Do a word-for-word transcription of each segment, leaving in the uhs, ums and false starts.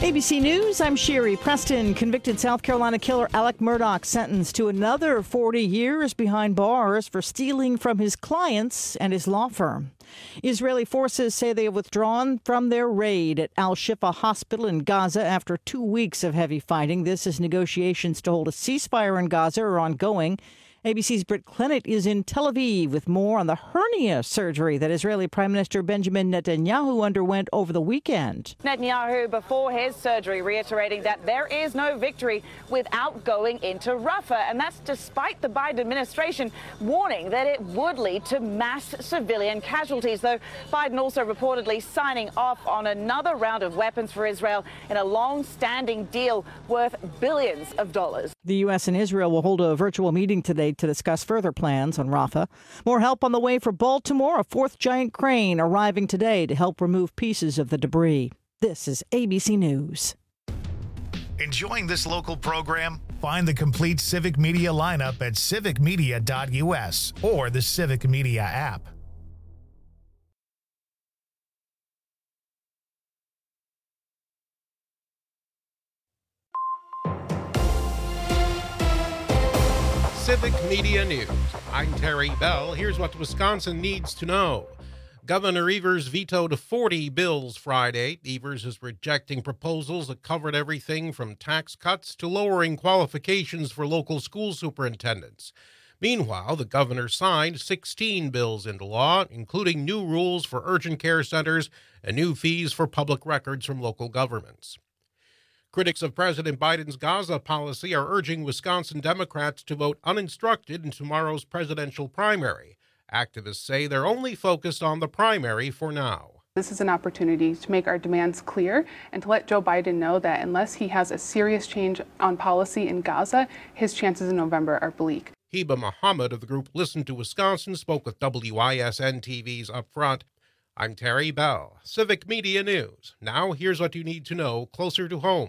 A B C News, I'm Sherry Preston. Convicted South Carolina killer Alec Murdaugh sentenced to another forty years behind bars for stealing from his clients and his law firm. Israeli forces say they have withdrawn from their raid at Al-Shifa Hospital in Gaza after two weeks of heavy fighting. This as negotiations to hold a ceasefire in Gaza are ongoing. A B C's Britt Clennett is in Tel Aviv with more on the hernia surgery that Israeli Prime Minister Benjamin Netanyahu underwent over the weekend. Netanyahu, before his surgery, reiterating that there is no victory without going into Rafah. And that's despite the Biden administration warning that it would lead to mass civilian casualties, though Biden also reportedly signing off on another round of weapons for Israel in a long-standing deal worth billions of dollars. The U S and Israel will hold a virtual meeting today to discuss further plans on Rafah. More help on the way for Baltimore. A fourth giant crane arriving today to help remove pieces of the debris. This is A B C News. Enjoying this local program? Find the complete Civic Media lineup at civic media dot u s or the Civic Media app. Civic Media News. I'm Terry Bell. Here's what Wisconsin needs to know. Governor Evers vetoed forty bills Friday. Evers is rejecting proposals that covered everything from tax cuts to lowering qualifications for local school superintendents. Meanwhile, the governor signed sixteen bills into law, including new rules for urgent care centers and new fees for public records from local governments. Critics of President Biden's Gaza policy are urging Wisconsin Democrats to vote uninstructed in tomorrow's presidential primary. Activists say they're only focused on the primary for now. This is an opportunity to make our demands clear and to let Joe Biden know that unless he has a serious change on policy in Gaza, his chances in November are bleak. Heba Muhammad of the group Listen to Wisconsin spoke with W I S N T V's Upfront. I'm Terry Bell, Civic Media News. Now here's what you need to know closer to home.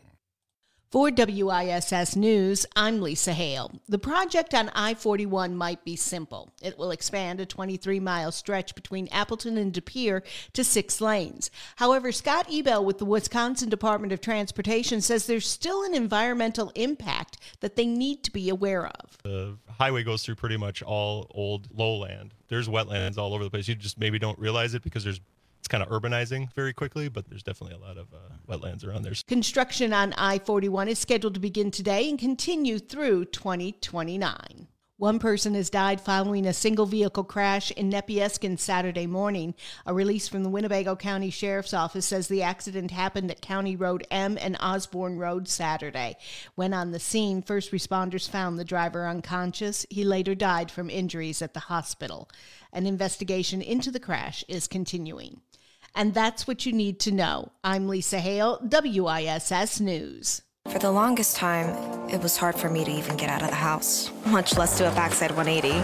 For W I S S News, I'm Lisa Hale. The project on I forty-one might be simple. It will expand a twenty-three mile stretch between Appleton and De Pere to six lanes. However, Scott Ebel with the Wisconsin Department of Transportation says there's still an environmental impact that they need to be aware of. The highway goes through pretty much all old lowland. There's wetlands all over the place. You just maybe don't realize it because there's It's kind of urbanizing very quickly, but there's definitely a lot of uh, wetlands around there. Construction on I forty-one is scheduled to begin today and continue through twenty twenty-nine. One person has died following a single-vehicle crash in Nepieskin Saturday morning. A release from the Winnebago County Sheriff's Office says the accident happened at County Road M and Osborne Road Saturday. When on the scene, first responders found the driver unconscious. He later died from injuries at the hospital. An investigation into the crash is continuing. And that's what you need to know. I'm Lisa Hale, W I S S News. For the longest time, it was hard for me to even get out of the house, much less do a backside one eighty.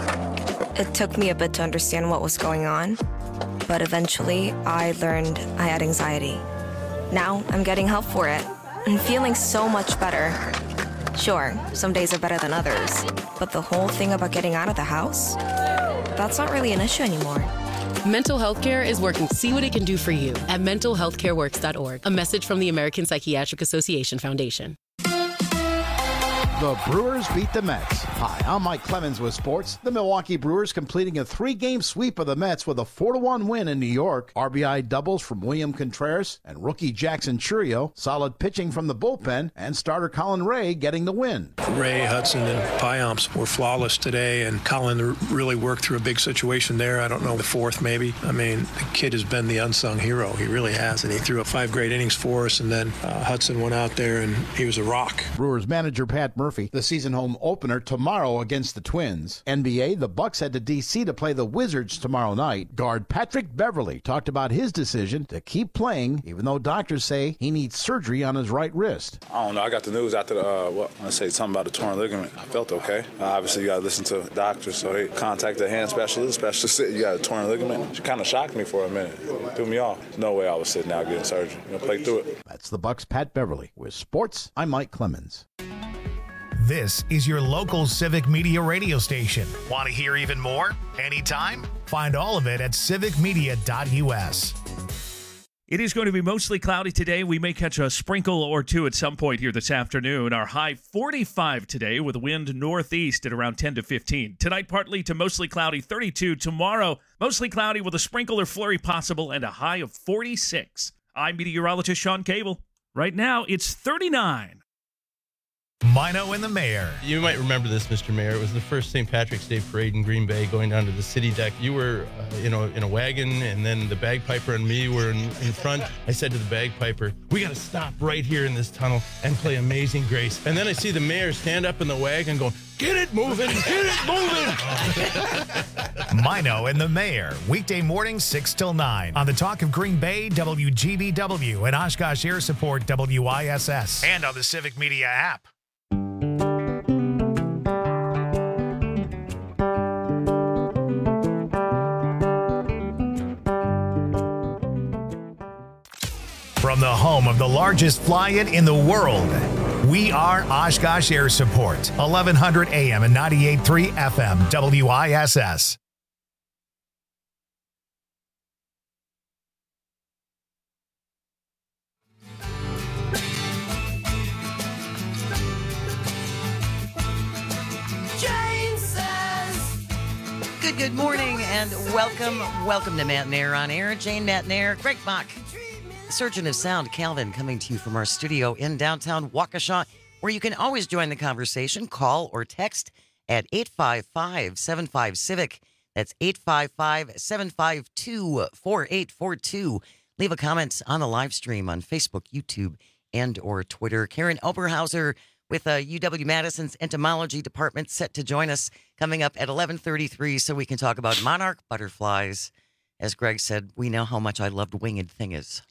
It took me a bit to understand what was going on, but eventually I learned I had anxiety. Now I'm getting help for it and feeling so much better. Sure, some days are better than others, but the whole thing about getting out of the house, that's not really an issue anymore. Mental health care is working. See what it can do for you at mental health care works dot org. A message from the American Psychiatric Association Foundation. The Brewers beat the Mets. Hi, I'm Mike Clemens with sports. The Milwaukee Brewers completing a three-game sweep of the Mets with a four to one win in New York. R B I doubles from William Contreras and rookie Jackson Chourio. Solid pitching from the bullpen and starter Colin Ray getting the win. Ray, Hudson, and Payamps were flawless today, and Colin really worked through a big situation there. I don't know, the fourth maybe. I mean, the kid has been the unsung hero. He really has, and he threw up five great innings for us, and then uh, Hudson went out there, and he was a rock. Brewers manager Pat Murphy. The season home opener tomorrow against the Twins. N B A, the Bucks head to D C to play the Wizards tomorrow night. Guard Patrick Beverley talked about his decision to keep playing, even though doctors say he needs surgery on his right wrist. I don't know. I got the news after the, uh, what, I say something about the torn ligament. I felt okay. Uh, obviously, you got to listen to doctors, so they contacted a hand specialist. Specialist said you got a torn ligament. She kind of shocked me for a minute. It threw me off. No way I was sitting out getting surgery. You know, play through it. That's the Bucks' Pat Beverley. With sports, I'm Mike Clemens. This is your local Civic Media radio station. Want to hear even more? Anytime? Find all of it at civic media dot u s. It is going to be mostly cloudy today. We may catch a sprinkle or two at some point here this afternoon. Our high forty-five today with wind northeast at around ten to fifteen. Tonight, partly to mostly cloudy, thirty-two. Tomorrow, mostly cloudy with a sprinkle or flurry possible and a high of forty-six. I'm meteorologist Sean Cable. Right now, it's thirty-nine. Mino and the Mayor. You might remember this, Mister Mayor. It was the first Saint Patrick's Day parade in Green Bay going down to the city deck. You were, uh, you know, in a wagon, and then the bagpiper and me were in, in front. I said to the bagpiper, we got to stop right here in this tunnel and play Amazing Grace. And then I see the mayor stand up in the wagon going, get it moving, get it moving. Mino and the Mayor, weekday mornings six till nine on the Talk of Green Bay, W G B W, and Oshkosh Air Support, W I S S, and on the Civic Media app. From the home of the largest fly-in in the world, we are Oshkosh Air Support, eleven hundred A M and ninety-eight point three F M, W I S S. Good, good morning, and welcome, welcome to Matt and Air on Air. Jane, Matt and Air, Greg Bach, Surgeon of Sound, Calvin, coming to you from our studio in downtown Waukesha, where you can always join the conversation. Call or text at eight five five, seven five, CIVIC. That's eight five five, seven five two, four eight four two. Leave a comment on the live stream on Facebook, YouTube, and or Twitter. Karen Oberhauser with uh, U W-Madison's entomology department set to join us coming up at eleven thirty-three so we can talk about monarch butterflies. As Greg said, we know how much I loved Winged Thingers.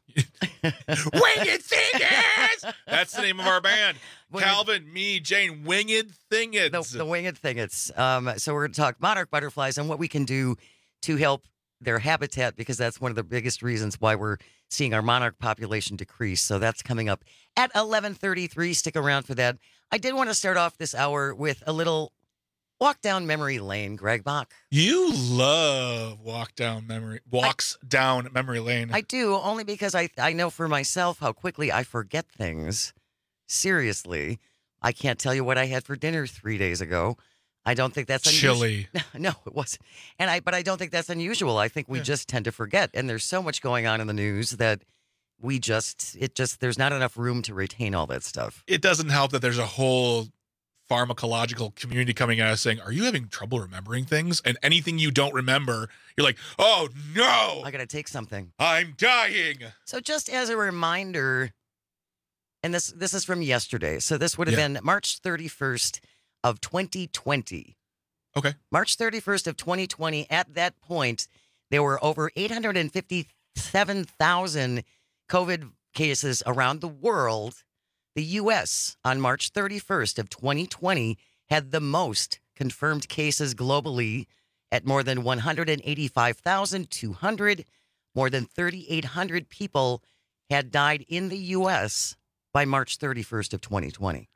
Winged Thingers! That's the name of our band. Winged- Calvin, me, Jane, Winged Thingers. The, the Winged Thingers. Um, so we're going to talk monarch butterflies and what we can do to help their habitat, because that's one of the biggest reasons why we're seeing our monarch population decrease. So that's coming up at eleven thirty-three. Stick around for that. I did want to start off this hour with a little walk down memory lane, Greg Bach. You love walk down memory walks I, down memory lane. I do, only because I I know for myself how quickly I forget things. Seriously, I can't tell you what I had for dinner three days ago. I don't think that's unusual. Chili. No, it wasn't. And I, but I don't think that's unusual. I think we yeah. just tend to forget. And there's so much going on in the news that we just, it just, there's not enough room to retain all that stuff. It doesn't help that there's a whole pharmacological community coming at us saying, are you having trouble remembering things? And anything you don't remember, you're like, oh no, I got to take something. I'm dying. So just as a reminder, and this, this is from yesterday. So this would have yeah. been March thirty-first of twenty twenty. Okay. March thirty-first of twenty twenty. At that point, there were over eight hundred fifty-seven thousand COVID cases around the world. The U S on March thirty-first of twenty twenty had the most confirmed cases globally at more than one hundred eighty-five thousand two hundred. More than three thousand eight hundred people had died in the U S by March thirty-first of twenty twenty.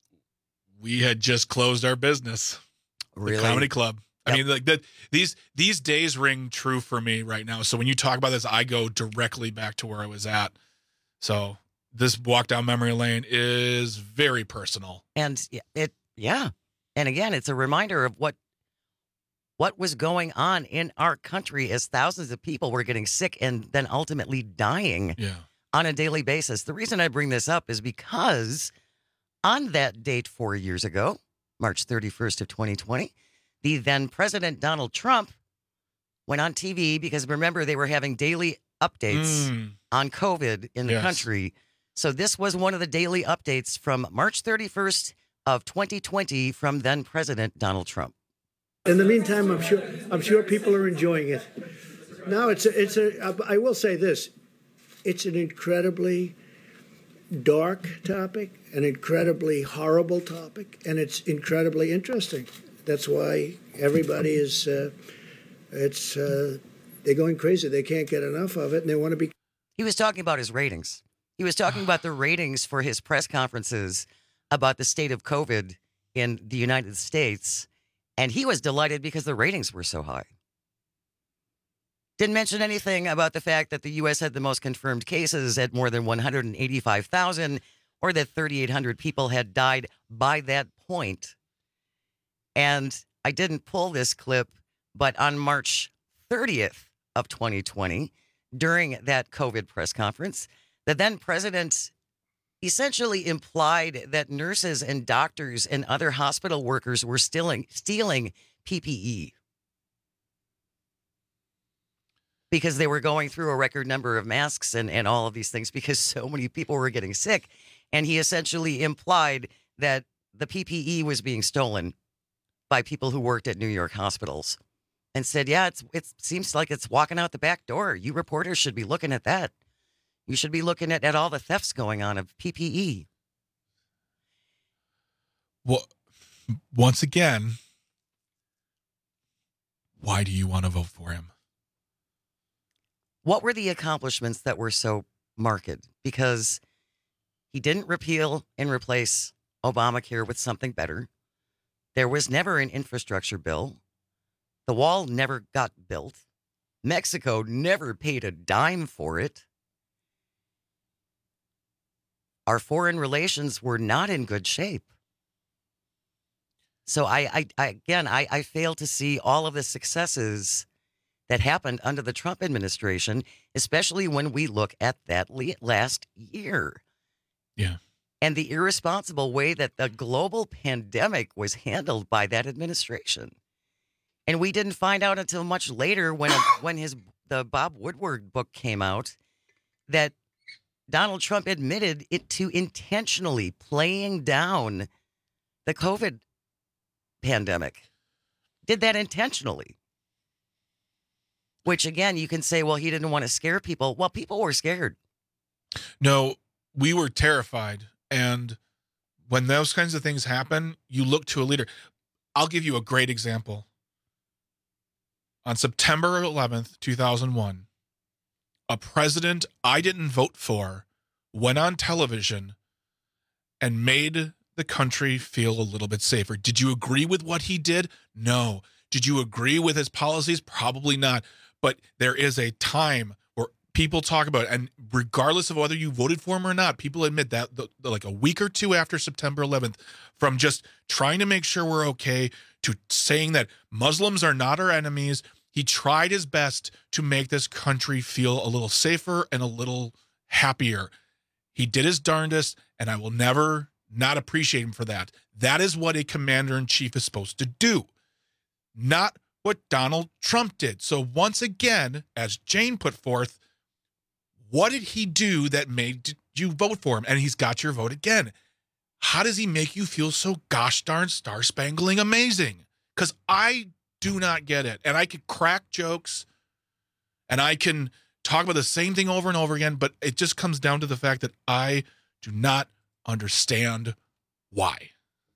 We had just closed our business. Really? The Comedy Club. Yep. I mean, like that. These these days ring true for me right now. So when you talk about this, I go directly back to where I was at. So this walk down memory lane is very personal. And it, yeah. And again, it's a reminder of what what was going on in our country as thousands of people were getting sick and then ultimately dying yeah. on a daily basis. The reason I bring this up is because on that date four years ago, March thirty-first of twenty twenty, the then President Donald Trump went on T V because, remember, they were having daily updates mm. on COVID in the yes. country. So this was one of the daily updates from March thirty-first of twenty twenty from then President Donald Trump. In the meantime, I'm sure I'm sure people are enjoying it. Now, it's a, it's a. I will say this: it's an incredibly dark topic, an incredibly horrible topic, and it's incredibly interesting. That's why everybody is. Uh, it's uh, they're going crazy. They can't get enough of it, and they want to be. He was talking about his ratings. He was talking about the ratings for his press conferences about the state of COVID in the United States. And he was delighted because the ratings were so high. Didn't mention anything about the fact that the U S had the most confirmed cases at more than one hundred eighty-five thousand, or that thirty-eight hundred people had died by that point. And I didn't pull this clip, but on March thirtieth of twenty twenty, during that COVID press conference, the then president essentially implied that nurses and doctors and other hospital workers were stealing, stealing P P E. Because they were going through a record number of masks and, and all of these things because so many people were getting sick. And he essentially implied that the P P E was being stolen by people who worked at New York hospitals and said, yeah, it's, it seems like it's walking out the back door. You reporters should be looking at that. You should be looking at, at all the thefts going on of P P E. Well, once again, why do you want to vote for him? What were the accomplishments that were so marked? Because he didn't repeal and replace Obamacare with something better. There was never an infrastructure bill. The wall never got built. Mexico never paid a dime for it. Our foreign relations were not in good shape. So I, I, I again, I, I fail to see all of the successes that happened under the Trump administration, especially when we look at that last year. Yeah. And the irresponsible way that the global pandemic was handled by that administration. And we didn't find out until much later when when his the Bob Woodward book came out that Donald Trump admitted it to intentionally playing down the COVID pandemic. Did that intentionally. Which, again, you can say, well, he didn't want to scare people. Well, people were scared. No, we were terrified. And when those kinds of things happen, you look to a leader. I'll give you a great example. On September eleventh, two thousand one, a president I didn't vote for went on television and made the country feel a little bit safer. Did you agree with what he did? No. Did you agree with his policies? Probably not. But there is a time where people talk about it, and regardless of whether you voted for him or not, people admit that the, the, like a week or two after September eleventh, from just trying to make sure we're okay to saying that Muslims are not our enemies, he tried his best to make this country feel a little safer and a little happier. He did his darndest, and I will never not appreciate him for that. That is what a commander-in-chief is supposed to do, not what Donald Trump did. So once again, as Jane put forth, what did he do that made you vote for him? And he's got your vote again. How does he make you feel so gosh darn star-spangling amazing? Because I do not get it. And I could crack jokes and I can talk about the same thing over and over again, but it just comes down to the fact that I do not understand why.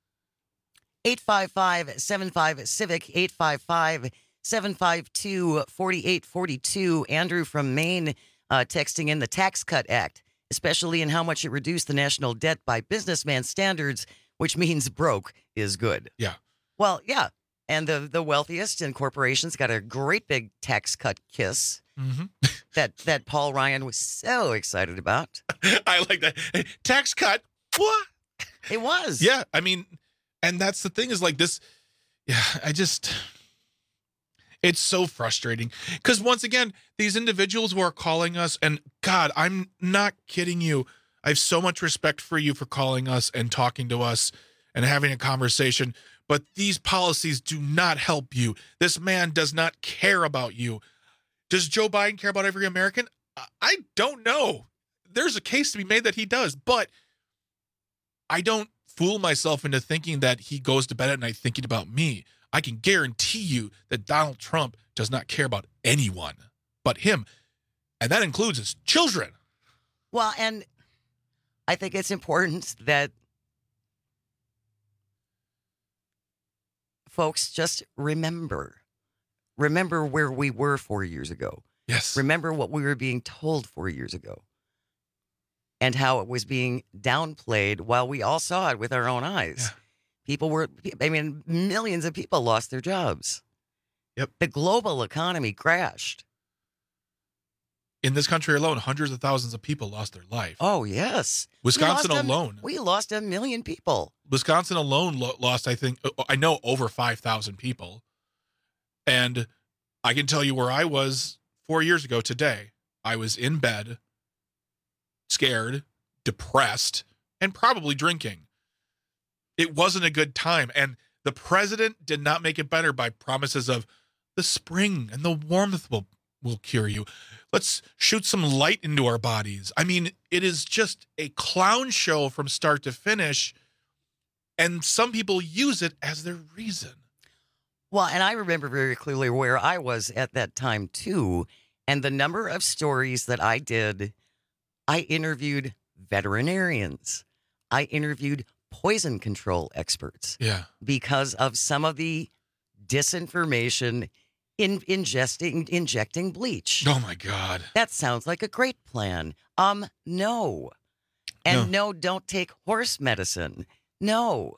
eight five five, seven five, civic, eight five five, seven five two, four eight four two. Andrew from Maine uh, texting in the Tax Cut Act, especially in how much it reduced the national debt by businessman standards, which means broke is good. Yeah. Well, yeah. And the, the wealthiest and corporations got a great big tax cut kiss mm-hmm. that, that Paul Ryan was so excited about. I like that. Hey, tax cut. What? It was. Yeah. I mean, and that's the thing is like this. Yeah. I just, it's so frustrating because once again, these individuals who are calling us, and God, I'm not kidding you. I have so much respect for you for calling us and talking to us and having a conversation. But these policies do not help you. This man does not care about you. Does Joe Biden care about every American? I don't know. There's a case to be made that he does, but I don't fool myself into thinking that he goes to bed at night thinking about me. I can guarantee you that Donald Trump does not care about anyone but him, and that includes his children. Well, and I think it's important that folks just remember. Remember where we were four years ago. Yes. Remember what we were being told four years ago. And how it was being downplayed while we all saw it with our own eyes. Yeah. People were, I mean, millions of people lost their jobs. Yep. The global economy crashed. in this country alone, hundreds of thousands of people lost their life. Oh, yes. Wisconsin we lost alone. A, we lost a million people. Wisconsin alone lo- lost, I think, I know over five thousand people. And I can tell you where I was four years ago today. I was in bed, scared, depressed, and probably drinking. It wasn't a good time. And the president did not make it better by promises of the spring and the warmth will, will cure you. Let's shoot some light into our bodies. I mean, it is just a clown show from start to finish. And some people use it as their reason. Well, and I remember very clearly where I was at that time, too. And the number of stories that I did, I interviewed veterinarians. I interviewed poison control experts. Yeah. Because of some of the disinformation in ingesting, injecting bleach. Oh, my God. That sounds like a great plan. Um, no. And no, no don't take horse medicine. No.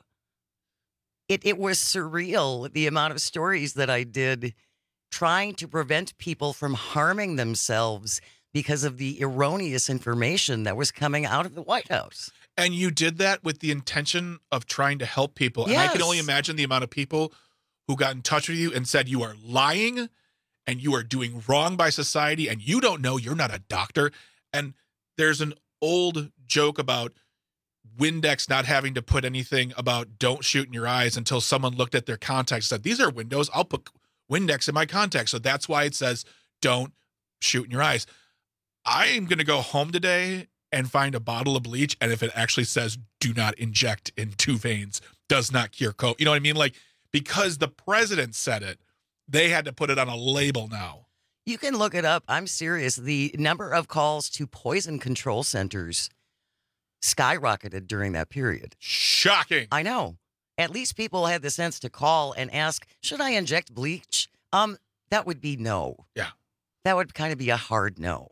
It it was surreal, the amount of stories that I did trying to prevent people from harming themselves because of the erroneous information that was coming out of the White House. And you did that with the intention of trying to help people. Yes. And I can only imagine the amount of people who got in touch with you and said you are lying and you are doing wrong by society and you don't know, you're not a doctor. And there's an old joke about Windex not having to put anything about don't shoot in your eyes until someone looked at their contacts and said, these are windows. I'll put Windex in my contacts. So that's why it says don't shoot in your eyes. I am going to go home today and find a bottle of bleach. And if it actually says do not inject in two veins, does not cure COVID. You know what I mean? Like, because the president said it, they had to put it on a label now. You can look it up. I'm serious. The number of calls to poison control centers skyrocketed during that period. Shocking. I know. At least people had the sense to call and ask, should I inject bleach? Um, that would be no. Yeah. That would kind of be a hard no.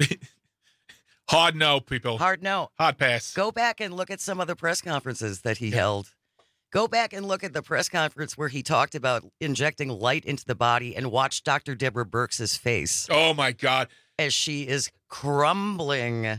Hard no, people. Hard no. Hard pass. Go back and look at some of the press conferences that he yeah. held. Go back and look at the press conference where he talked about injecting light into the body and watch Doctor Deborah Birx's face. Oh, my God. As she is crumbling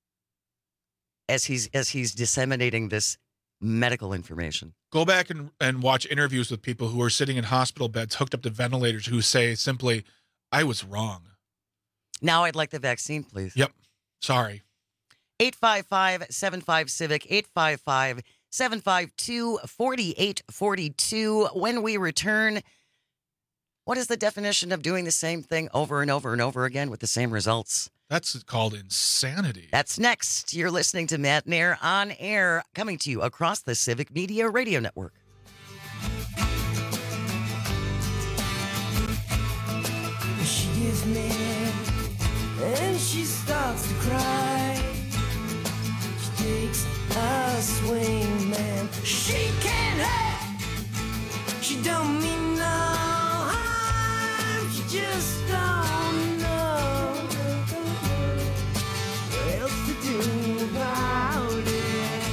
as he's as he's disseminating this medical information. Go back and, and watch interviews with people who are sitting in hospital beds hooked up to ventilators who say simply, I was wrong. Now I'd like the vaccine, please. Yep. Sorry. eight five five, seven five, civic, eight five five, seven five two, four eight four two. When we return, what is the definition of doing the same thing over and over and over again with the same results? That's called insanity. That's next. You're listening to Matt Nair on air, coming to you across the Civic Media Radio Network. She gets mad and she starts to cry. She takes a swing, man. She can't hurt. She don't mean no harm. She just don't know what else to do about it.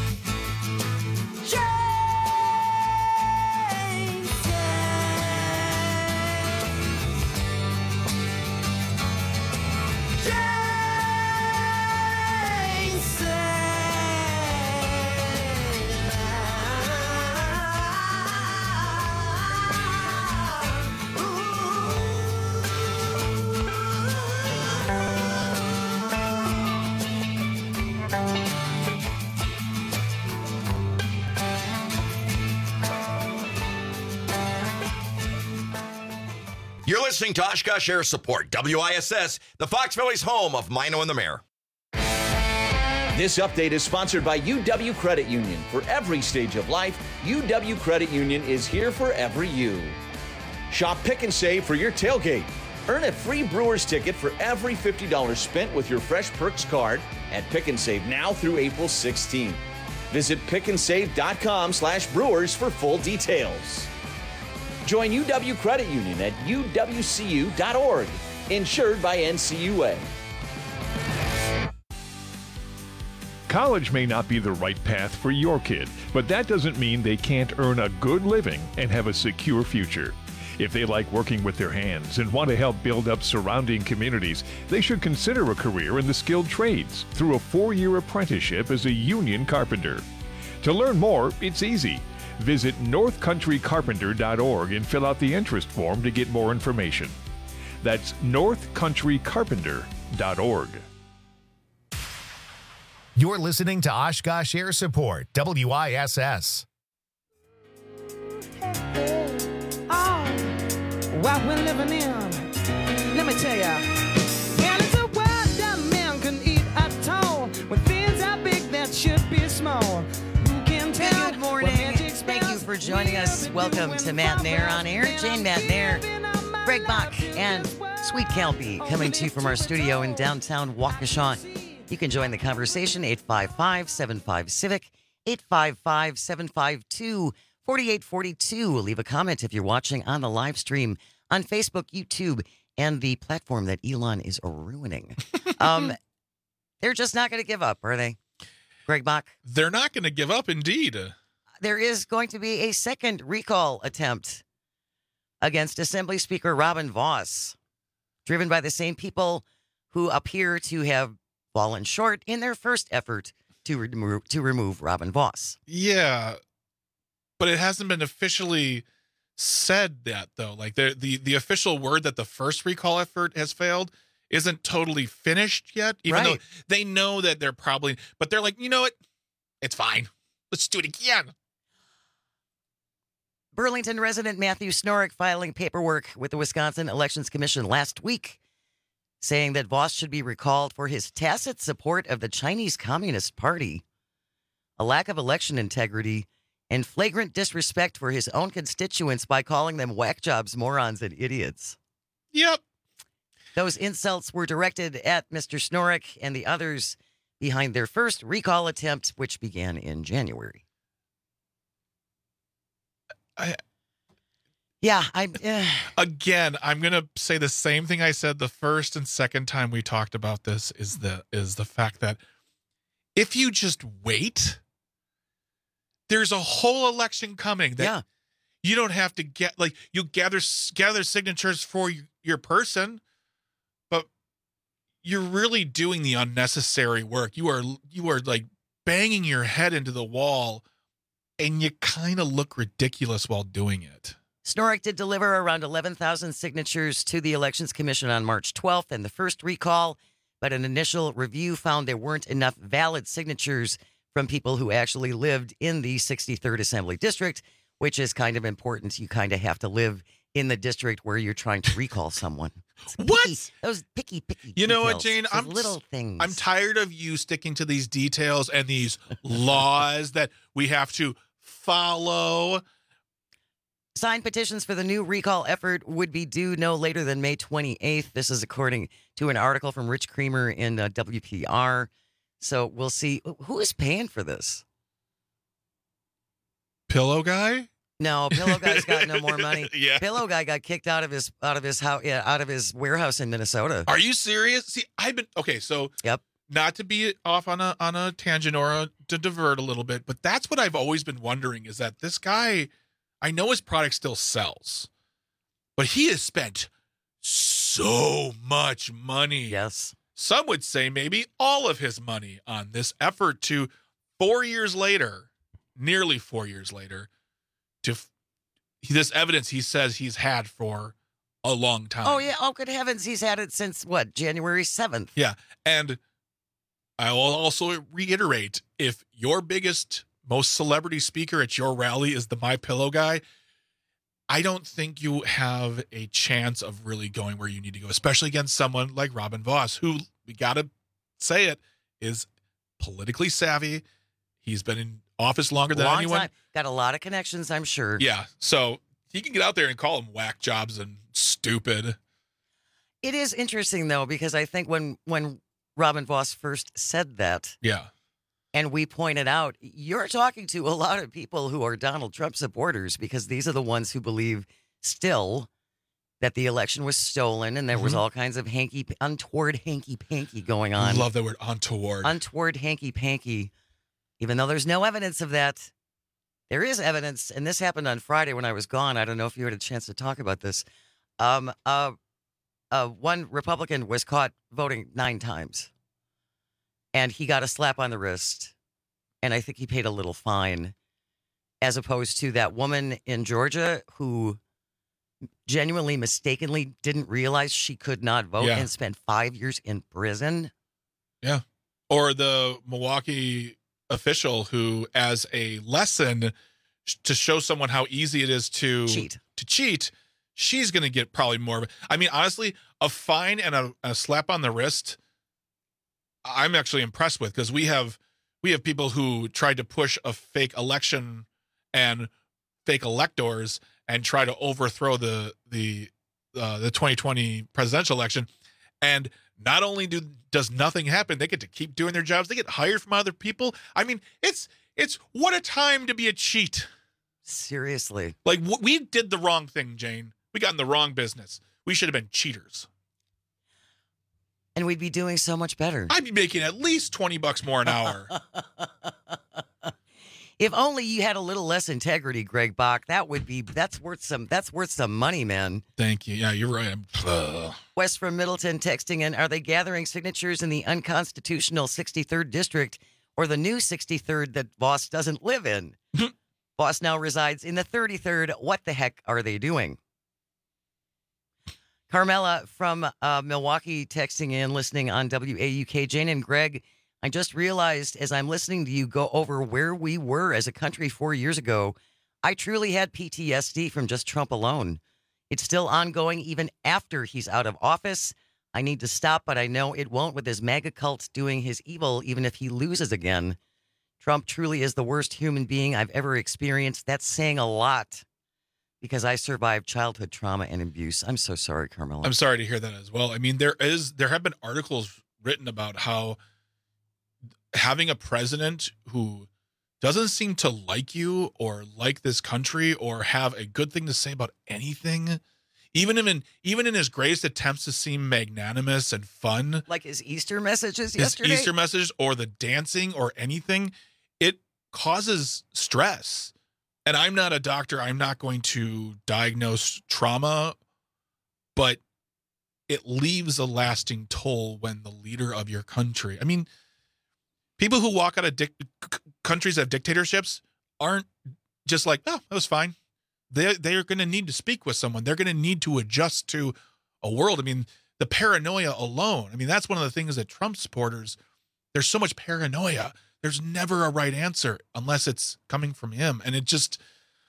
You're listening to Oshkosh Air Support, W I S S, the Fox Valley's home of Mino and the Mayor. This update is sponsored by U W Credit Union. For every stage of life, U W Credit Union is here for every you. Shop Pick and Save for your tailgate. Earn a free Brewers ticket for every fifty dollars spent with your Fresh Perks card at Pick and Save now through April sixteenth. Visit pickandsave.com slash brewers for full details. Join U W Credit Union at U W C U dot org. Insured by N C U A. College may not be the right path for your kid, but that doesn't mean they can't earn a good living and have a secure future. If they like working with their hands and want to help build up surrounding communities, they should consider a career in the skilled trades through a four-year apprenticeship as a union carpenter. To learn more, it's easy. Visit north country carpenter dot org and fill out the interest form to get more information. That's north country carpenter dot org. You're listening to Oshkosh Air Support, W I S S. Oh, what we're living in, let me tell ya. And it's a world that man can eat at all, when things are big that should be small. Who can tell? Good morning. Thank you for joining us. Welcome to Matt and Air on Air. Jane Matt and Air, Greg Bach, and Sweet Kelpie coming to you from our studio in downtown Waukesha. You can join the conversation, eight five five, seven five, CIVIC, eight five five, seven five two, four eight four two. Leave a comment if you're watching on the live stream on Facebook, YouTube, and the platform that Elon is ruining. um, they're just not going to give up, are they? Greg Bach? They're not going to give up, indeed. There is going to be a second recall attempt against Assembly Speaker Robin Vos, driven by the same people who appear to have fallen short in their first effort to remove to remove Robin Vos. Yeah, but it hasn't been officially said that, though. Like the the the official word that the first recall effort has failed isn't totally finished yet, even Right. though they know that they're probably, but they're like, you know what? It's fine. Let's do it again. Burlington resident Matthew Snorek filing paperwork with the Wisconsin Elections Commission last week, saying that Vos should be recalled for his tacit support of the Chinese Communist Party, a lack of election integrity, and flagrant disrespect for his own constituents by calling them whack jobs, morons, and idiots. Yep. Those insults were directed at Mister Snorek and the others behind their first recall attempt, which began in January. I, yeah, I uh, again, I'm gonna say the same thing I said the first and second time we talked about this is the is the fact that if you just wait, there's a whole election coming that yeah. you don't have to get, like, you gather gather signatures for your, your person, but you're really doing the unnecessary work. You are you are like banging your head into the wall, and you kind of look ridiculous while doing it. Snorek did deliver around eleven thousand signatures to the Elections Commission on March twelfth in the first recall, but an initial review found there weren't enough valid signatures from people who actually lived in the sixty-third Assembly District, which is kind of important. You kind of have to live in the district where you're trying to recall someone. Picky, What? those picky, picky You know what, details, Jane? those I'm little things. I'm tired of you sticking to these details and these laws that we have to follow. Signed petitions for the new recall effort would be due no later than May twenty-eighth. This is according to an article from Rich Creamer in uh, W P R. So we'll see. Who is paying for this? Pillow Guy? No, Pillow Guy's got no more money. Yeah. Pillow Guy got kicked out of his out of his house, yeah, out of his warehouse in Minnesota. Are you serious? See, I've been okay. So, yep. Not to be off on a on a tangent or a, to divert a little bit, but that's what I've always been wondering is that this guy, I know his product still sells, but he has spent so much money. Yes. Some would say maybe all of his money on this effort to four years later, nearly four years later, to f- this evidence he says he's had for a long time. Oh yeah. Oh good heavens, he's had it since what, January seventh. Yeah. And I will also reiterate, if your biggest, most celebrity speaker at your rally is the My Pillow guy, I don't think you have a chance of really going where you need to go, especially against someone like Robin Vos, who, we got to say it, is politically savvy. He's been in office longer than Long anyone. time. Got a lot of connections, I'm sure. Yeah. So he can get out there and call them whack jobs and stupid. It is interesting though, because I think when when Robin Vos first said that, Yeah. and we pointed out, you're talking to a lot of people who are Donald Trump supporters, because these are the ones who believe still that the election was stolen and there was Mhm. all kinds of hanky, untoward hanky-panky going on. Love that word, untoward. Untoward hanky-panky, even though there's no evidence of that. There is evidence, and this happened on Friday when I was gone. I don't know if you had a chance to talk about this. Um, uh, uh, one Republican was caught voting nine times, and he got a slap on the wrist, and I think he paid a little fine, as opposed to that woman in Georgia who genuinely, mistakenly didn't realize she could not vote Yeah. and spent five years in prison. Yeah. Or the Milwaukee official who, as a lesson sh- to show someone how easy it is to cheat, to cheat, she's going to get probably more. I mean, honestly, a fine and a, a slap on the wrist, I'm actually impressed with, because we have we have people who tried to push a fake election and fake electors and try to overthrow the the uh, the twenty twenty presidential election, and not only do does nothing happen, they get to keep doing their jobs. They get hired from other people. I mean, it's it's what a time to be a cheat. Seriously. Like, w- we did the wrong thing, Jane. We got in the wrong business. We should have been cheaters. And we'd be doing so much better. I'd be making at least twenty bucks more an hour. If only you had a little less integrity, Greg Bach. That would be that's worth some that's worth some money, man. Thank you. Yeah, you're right. Uh, Wes from Middleton texting in, are they gathering signatures in the unconstitutional sixty-third district or the new sixty-third that Voss doesn't live in? Voss now resides in the thirty-third. What the heck are they doing? Carmela from uh, Milwaukee texting in, listening on W A U K. Jane and Greg, I just realized as I'm listening to you go over where we were as a country four years ago, I truly had P T S D from just Trump alone. It's still ongoing even after he's out of office. I need to stop, but I know it won't with his MAGA cult doing his evil even if he loses again. Trump truly is the worst human being I've ever experienced. That's saying a lot because I survived childhood trauma and abuse. I'm so sorry, Carmela. I'm sorry to hear that as well. I mean, there is there have been articles written about how having a president who doesn't seem to like you or like this country or have a good thing to say about anything, even in even in his greatest attempts to seem magnanimous and fun, like his Easter messages his yesterday, Easter message or the dancing or anything, it causes stress. And I'm not a doctor. I'm not going to diagnose trauma, but it leaves a lasting toll when the leader of your country, I mean, people who walk out of dic- c- countries that have dictatorships aren't just like, oh, that was fine. They, they're going to need to speak with someone. They're going to need to adjust to a world. I mean, the paranoia alone. I mean, that's one of the things that Trump supporters, there's so much paranoia. There's never a right answer unless it's coming from him. And it just,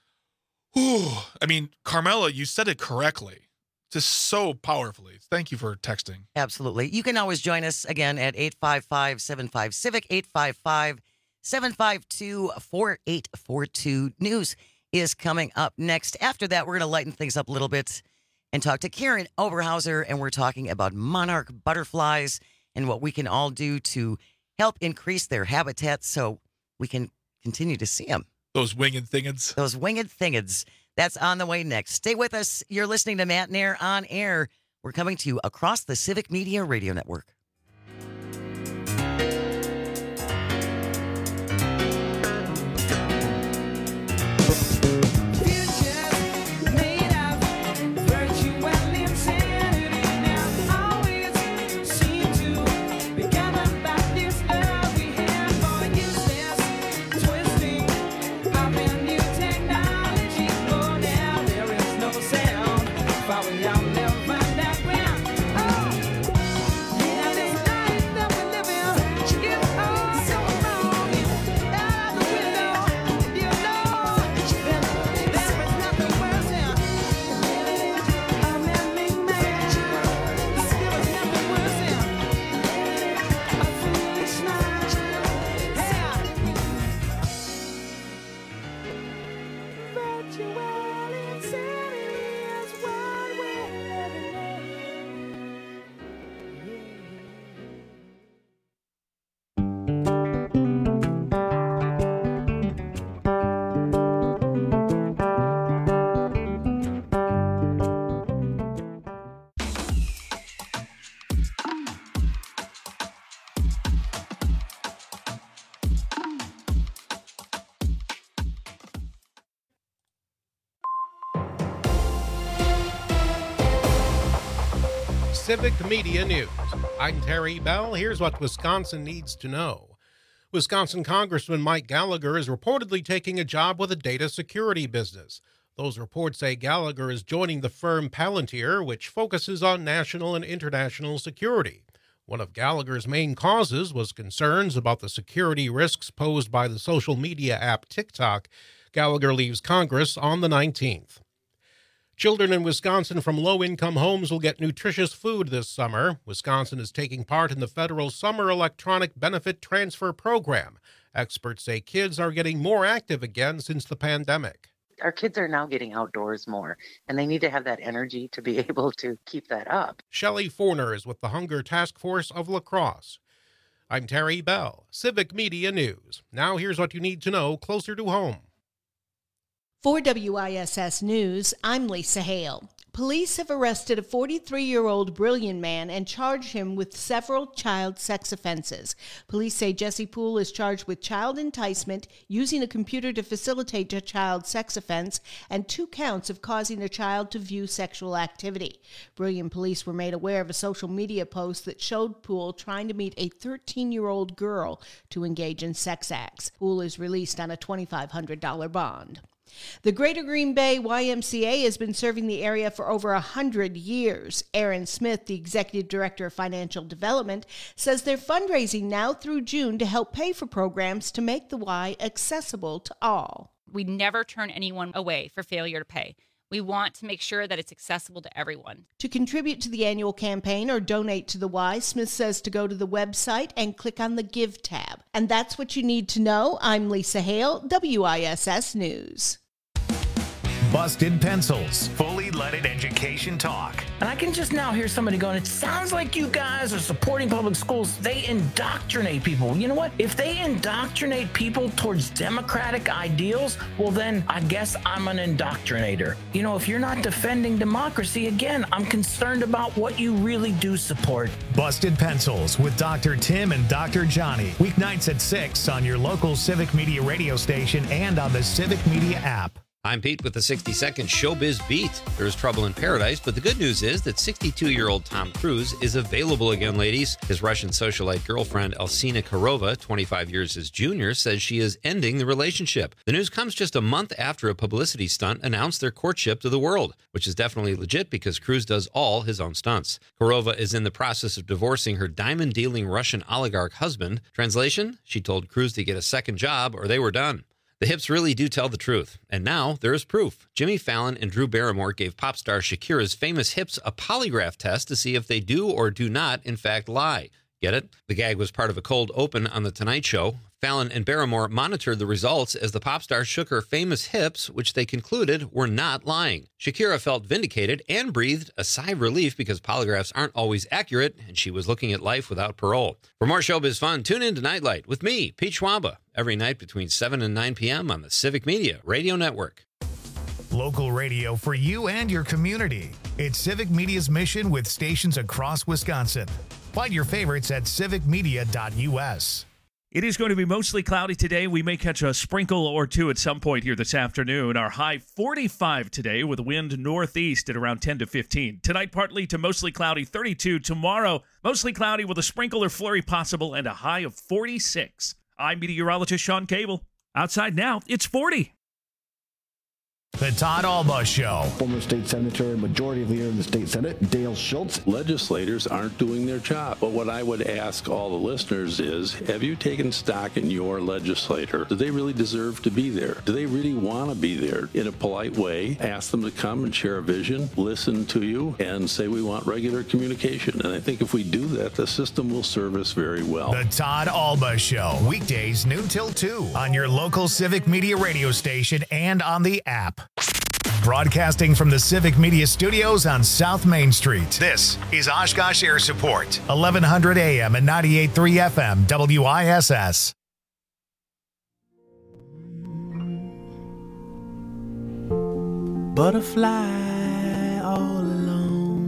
whew, I mean, Carmela, you said it correctly. Just so powerfully. Thank you for texting. Absolutely. You can always join us again at eight five five, seven five, CIVIC, eight five five, seven five two, four eight four two. News is coming up next. After that, we're going to lighten things up a little bit and talk to Karen Overhauser, and we're talking about monarch butterflies and what we can all do to help increase their habitat so we can continue to see them. Those winged thingids. Those winged thingids. That's on the way next. Stay with us. You're listening to Matt and Air on Air. We're coming to you across the Civic Media Radio Network. Civic Media News. I'm Terry Bell. Here's what Wisconsin needs to know. Wisconsin Congressman Mike Gallagher is reportedly taking a job with a data security business. Those reports say Gallagher is joining the firm Palantir, which focuses on national and international security. One of Gallagher's main causes was concerns about the security risks posed by the social media app TikTok. Gallagher leaves Congress on the nineteenth. Children in Wisconsin from low-income homes will get nutritious food this summer. Wisconsin is taking part in the federal Summer Electronic Benefit Transfer Program. Experts say kids are getting more active again since the pandemic. Our kids are now getting outdoors more, and they need to have that energy to be able to keep that up. Shelley Forner is with the Hunger Task Force of La Crosse. I'm Terry Bell, Civic Media News. Now here's what you need to know closer to home. For W I S S News, I'm Lisa Hale. Police have arrested a forty-three-year-old Brillion man and charged him with several child sex offenses. Police say Jesse Poole is charged with child enticement, using a computer to facilitate a child sex offense, and two counts of causing a child to view sexual activity. Brillion police were made aware of a social media post that showed Poole trying to meet a thirteen-year-old girl to engage in sex acts. Poole is released on a twenty-five hundred dollars bond. The Greater Green Bay Y M C A has been serving the area for over one hundred years. Aaron Smith, the Executive Director of Financial Development, says they're fundraising now through June to help pay for programs to make the Y accessible to all. We never turn anyone away for failure to pay. We want to make sure that it's accessible to everyone. To contribute to the annual campaign or donate to the Y, Smith says to go to the website and click on the Give tab. And that's what you need to know. I'm Lisa Hale, W I S S News. Busted Pencils, fully leaded education talk. And I can just now hear somebody going, it sounds like you guys are supporting public schools. They indoctrinate people. You know what? If they indoctrinate people towards democratic ideals, well then I guess I'm an indoctrinator. You know, if you're not defending democracy, again, I'm concerned about what you really do support. Busted Pencils with Doctor Tim and Doctor Johnny. Weeknights at six on your local Civic Media radio station and on the Civic Media app. I'm Pete with the sixty second Showbiz Beat. There's trouble in paradise, but the good news is that sixty-two-year-old Tom Cruise is available again, ladies. His Russian socialite girlfriend, Alsina Karova, twenty-five years his junior, says she is ending the relationship. The news comes just a month after a publicity stunt announced their courtship to the world, which is definitely legit because Cruise does all his own stunts. Karova is in the process of divorcing her diamond-dealing Russian oligarch husband. Translation? She told Cruise to get a second job or they were done. The hips really do tell the truth, and now there is proof. Jimmy Fallon and Drew Barrymore gave pop star Shakira's famous hips a polygraph test to see if they do or do not, in fact, lie. Get it? The gag was part of a cold open on The Tonight Show. Fallon and Barrymore monitored the results as the pop star shook her famous hips, which they concluded were not lying. Shakira felt vindicated and breathed a sigh of relief because polygraphs aren't always accurate, and she was looking at life without parole. For more showbiz fun, tune in to Nightlight with me, Pete Schwaba, every night between seven and nine p.m. on the Civic Media Radio Network. Local radio for you and your community. It's Civic Media's mission with stations across Wisconsin. Find your favorites at civic media dot u s. It is going to be mostly cloudy today. We may catch a sprinkle or two at some point here this afternoon. Our high forty-five today with wind northeast at around ten to fifteen. Tonight, partly to mostly cloudy, thirty-two. Tomorrow, mostly cloudy with a sprinkle or flurry possible and a high of forty-six. I'm meteorologist Sean Cable. Outside now, it's forty. The Todd Alba Show. Former state senator and majority leader in the state senate, Dale Schultz. Legislators aren't doing their job. But what I would ask all the listeners is, have you taken stock in your legislator? Do they really deserve to be there? Do they really want to be there? In a polite way, ask them to come and share a vision, listen to you, and say we want regular communication. And I think if we do that, the system will serve us very well. The Todd Alba Show. Weekdays noon till two on your local Civic Media radio station and on the app. Broadcasting from the Civic Media Studios on South Main Street. This is Oshkosh Air Support, eleven hundred A M and ninety-eight point three F M, W I S S. Butterfly all alone,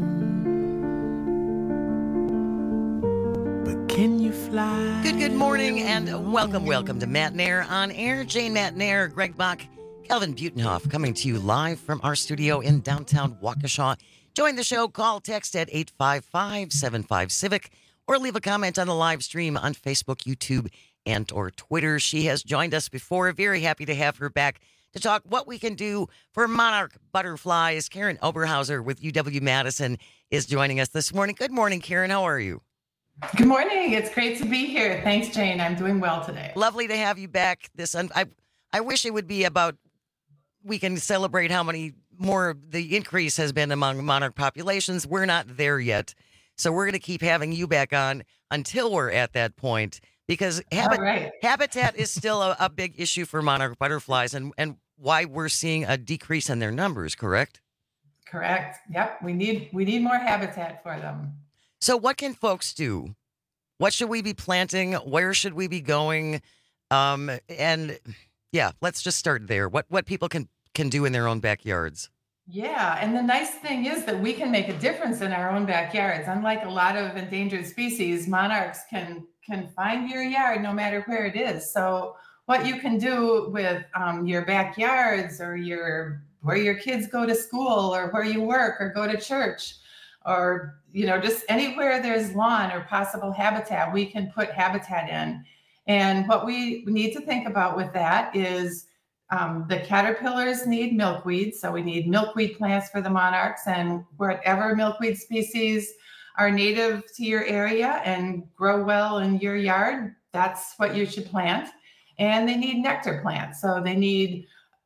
but can you fly? Good, good morning, and welcome, welcome to Matt Nair on Air. Jane Matt Nair, Greg Bach, Calvin Butenhoff coming to you live from our studio in downtown Waukesha. Join the show. Call, text at eight five five, seven five, civic or leave a comment on the live stream on Facebook, YouTube, and or Twitter. She has joined us before. Very happy to have her back to talk what we can do for monarch butterflies. Karen Oberhauser with U W-Madison is joining us this morning. Good morning, Karen. How are you? Good morning. It's great to be here. Thanks, Jane. I'm doing well today. Lovely to have you back. This un- I I wish it would be about we can celebrate how many more the increase has been among monarch populations. We're not there yet. So we're going to keep having you back on until we're at that point, because habit- right. habitat is still a, a big issue for monarch butterflies, and, and why we're seeing a decrease in their numbers, correct? Correct. Yep. We need we need more habitat for them. So what can folks do? What should we be planting? Where should we be going? Um, and yeah, let's just start there. What what people can, can do in their own backyards? Yeah. And the nice thing is that we can make a difference in our own backyards. Unlike a lot of endangered species, monarchs can can find your yard no matter where it is. So what you can do with um, your backyards, or your where your kids go to school, or where you work or go to church, or, you know, just anywhere there's lawn or possible habitat, we can put habitat in. And what we need to think about with that is um, the caterpillars need milkweed. So we need milkweed plants for the monarchs, and whatever milkweed species are native to your area and grow well in your yard, that's what you should plant. And they need nectar plants. So they need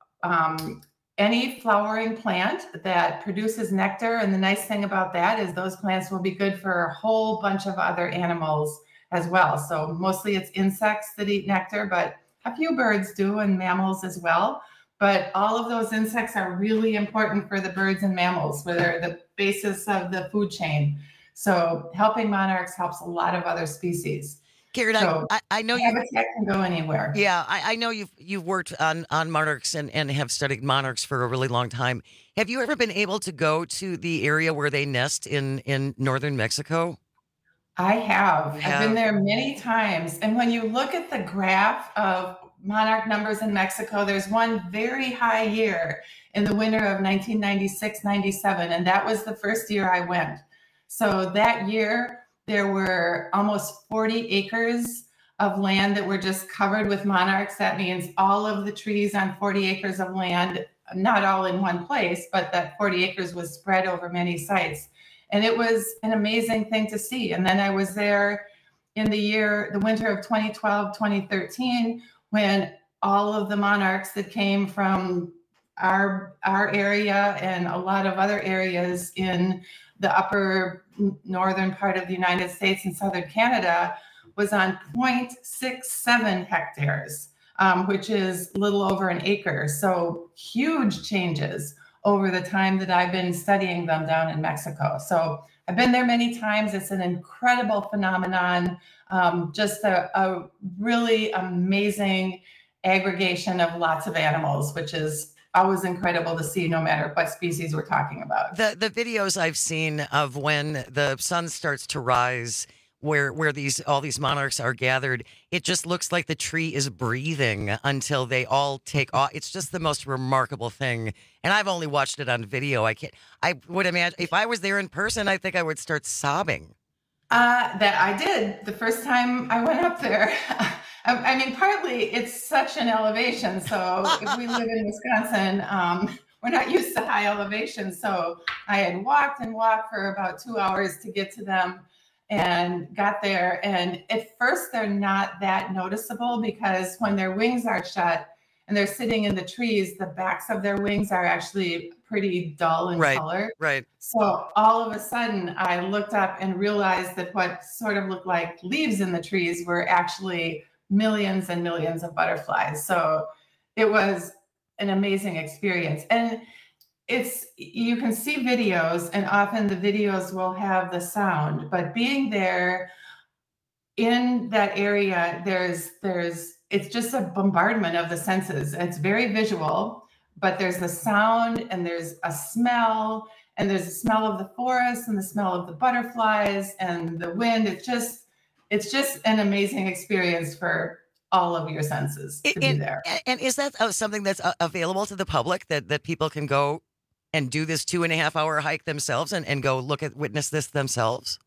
um, any flowering plant that produces nectar. And the nice thing about that is those plants will be good for a whole bunch of other animals as well. So mostly it's insects that eat nectar, but a few birds do, and mammals as well. But all of those insects are really important for the birds and mammals, where they're the basis of the food chain. So helping monarchs helps a lot of other species. Karen, so I, I know you habitat can go anywhere. Yeah, I, I know you've you've worked on, on monarchs and, and have studied monarchs for a really long time. Have you ever been able to go to the area where they nest in, in northern Mexico? I have. have. I've been there many times. And when you look at the graph of monarch numbers in Mexico, there's one very high year in the winter of nineteen ninety-six ninety-seven, and that was the first year I went. So that year, there were almost forty acres of land that were just covered with monarchs. That means all of the trees on forty acres of land, not all in one place, but that forty acres was spread over many sites. And it was an amazing thing to see. And then I was there in the year, the winter of twenty twelve, twenty thirteen, when all of the monarchs that came from our, our area and a lot of other areas in the upper northern part of the United States and southern Canada was on zero point six seven hectares, um, which is a little over an acre. So huge changes over the time that I've been studying them down in Mexico. So I've been there many times. It's an incredible phenomenon, um, just a, a really amazing aggregation of lots of animals, which is always incredible to see, no matter what species we're talking about. The the videos I've seen of when the sun starts to rise, where where these all these monarchs are gathered, it just looks like the tree is breathing until they all take off. It's just the most remarkable thing. And I've only watched it on video. I can't. I would imagine if I was there in person, I think I would start sobbing. Uh, that I did the first time I went up there. I mean, partly it's such an elevation. So if we live in Wisconsin, um, we're not used to high elevations. So I had walked and walked for about two hours to get to them and got there. And at first, they're not that noticeable, because when their wings are shut and they're sitting in the trees, the backs of their wings are actually pretty dull in right, color. Right. So all of a sudden, I looked up and realized that what sort of looked like leaves in the trees were actually millions and millions of butterflies. So it was an amazing experience. And it's, you can see videos, and often the videos will have the sound, but being there in that area, there's, there's, it's just a bombardment of the senses. It's very visual, but there's the sound, and there's a smell, and there's the smell of the forest, and the smell of the butterflies, and the wind. It's just, it's just an amazing experience for all of your senses to and, be there. And is that uh, something that's uh, available to the public, that, that people can go and do this two and a half hour hike themselves and, and go look at, witness this themselves?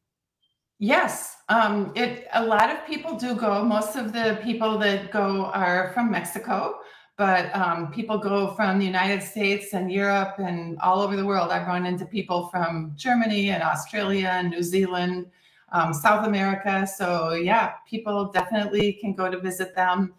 Yes, um, it. A lot of people do go. Most of the people that go are from Mexico, but um, people go from the United States and Europe and all over the world. I've run into people from Germany and Australia and New Zealand, um, South America. So yeah, people definitely can go to visit them.